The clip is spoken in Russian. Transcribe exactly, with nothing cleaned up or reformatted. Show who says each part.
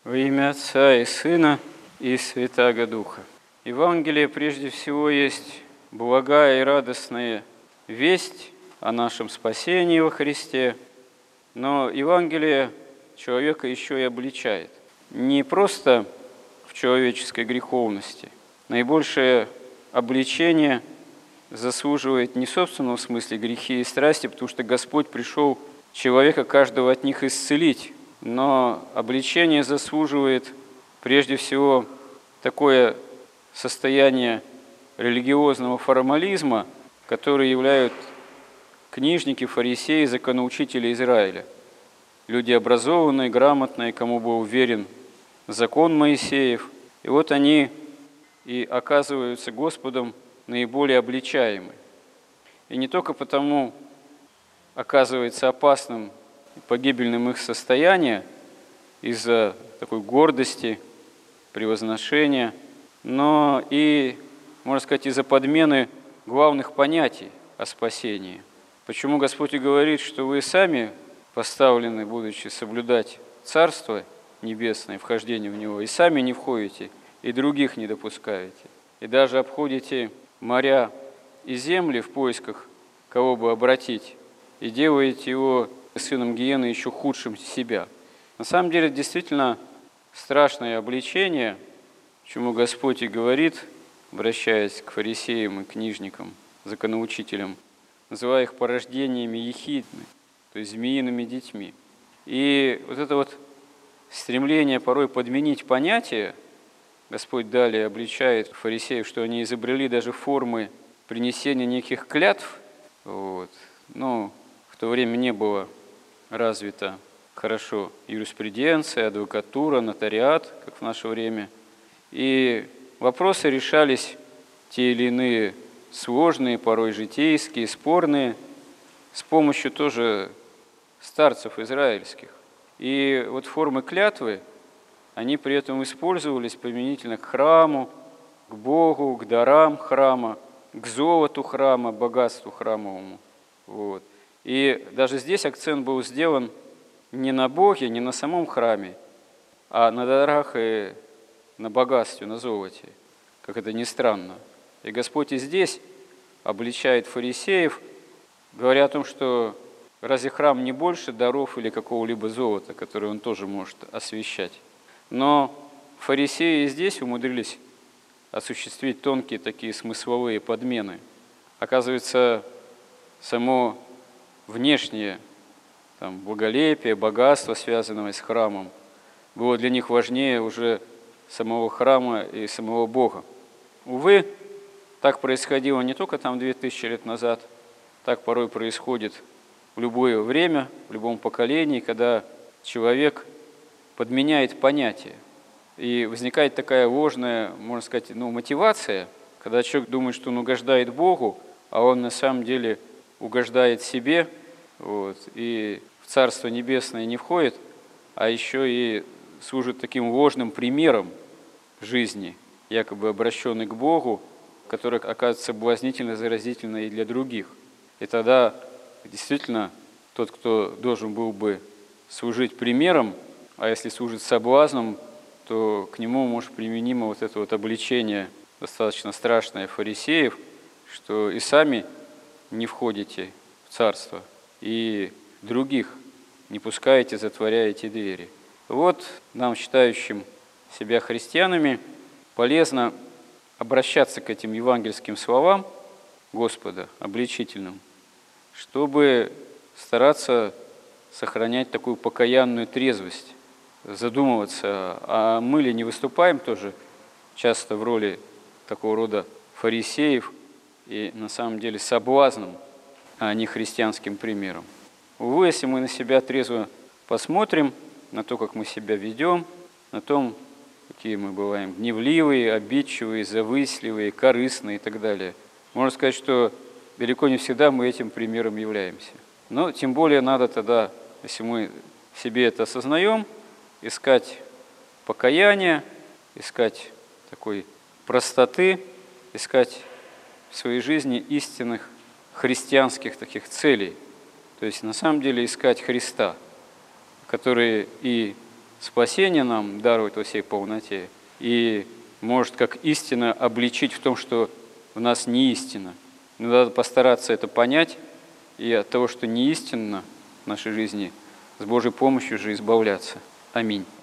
Speaker 1: Во имя Отца и Сына и Святаго Духа. Евангелие прежде всего есть благая и радостная весть о нашем спасении во Христе, но Евангелие человека еще и обличает. Не просто в человеческой греховности. Наибольшее обличение заслуживает не в собственном смысле грехи и страсти, потому что Господь пришел человека каждого от них исцелить, но обличение заслуживает прежде всего такое состояние религиозного формализма, которое являют книжники, фарисеи, законоучители Израиля. Люди образованные, грамотные, кому был уверен закон Моисеев. И вот они и оказываются Господом наиболее обличаемы. И не только потому оказывается опасным и погибельным их состояние из-за такой гордости, превозношения, но и, можно сказать, из-за подмены главных понятий о спасении. Почему Господь и говорит, что вы сами поставлены, будучи соблюдать Царство Небесное, вхождение в Него, и сами не входите, и других не допускаете, и даже обходите моря и земли в поисках кого бы обратить, и делаете его сыном гиены еще худшим себя. На самом деле, действительно страшное обличение, чему Господь и говорит, обращаясь к фарисеям и книжникам, законоучителям, называя их порождениями ехидны, то есть змеиными детьми. И вот это вот стремление порой подменить понятия, Господь далее обличает фарисеев, что они изобрели даже формы принесения неких клятв. Вот. Но в то время не было развита хорошо юриспруденция, адвокатура, нотариат, как в наше время. И вопросы решались те или иные сложные, порой житейские, спорные, с помощью тоже старцев израильских. И вот формы клятвы, они при этом использовались применительно к храму, к Богу, к дарам храма, к золоту храма, богатству храмовому. Вот. И даже здесь акцент был сделан не на Боге, не на самом храме, а на дарах и на богатстве, на золоте, как это ни странно. И Господь и здесь обличает фарисеев, говоря о том, что разве храм не больше даров или какого-либо золота, которое он тоже может освящать. Но фарисеи здесь умудрились осуществить тонкие такие смысловые подмены. Оказывается, само внешнее там, благолепие, богатство, связанное с храмом, было для них важнее уже самого храма и самого Бога. Увы, так происходило не только там две тысячи лет назад, так порой происходит в любое время, в любом поколении, когда человек подменяет понятия. И возникает такая ложная, можно сказать, ну, мотивация, когда человек думает, что он угождает Богу, а он на самом деле угождает себе, вот, и в Царство Небесное не входит, а еще и служит таким ложным примером жизни, якобы обращенный к Богу, который оказывается соблазнительно, заразительно и для других. И тогда действительно тот, кто должен был бы служить примером, а если служит соблазном, то к нему может применимо вот это вот обличение достаточно страшное фарисеев, что и сами не входите в царство, и других не пускаете, затворяете двери. Вот нам, считающим себя христианами, полезно обращаться к этим евангельским словам Господа, обличительным, чтобы стараться сохранять такую покаянную трезвость, задумываться, а мы ли не выступаем тоже часто в роли такого рода фарисеев и на самом деле соблазном, а не христианским примером. Увы, если мы на себя трезво посмотрим, на то, как мы себя ведем, на том, какие мы бываем гневливые, обидчивые, завистливые, корыстные и так далее, можно сказать, что далеко не всегда мы этим примером являемся. Но тем более надо тогда, если мы в себе это осознаем, искать покаяние, искать такой простоты, искать в своей жизни истинных христианских таких целей. То есть на самом деле искать Христа, который и спасение нам дарует во всей полноте и может как истина обличить в том, что в нас не истина. Но надо постараться это понять и от того, что не истинно в нашей жизни, с Божьей помощью же избавляться. Аминь.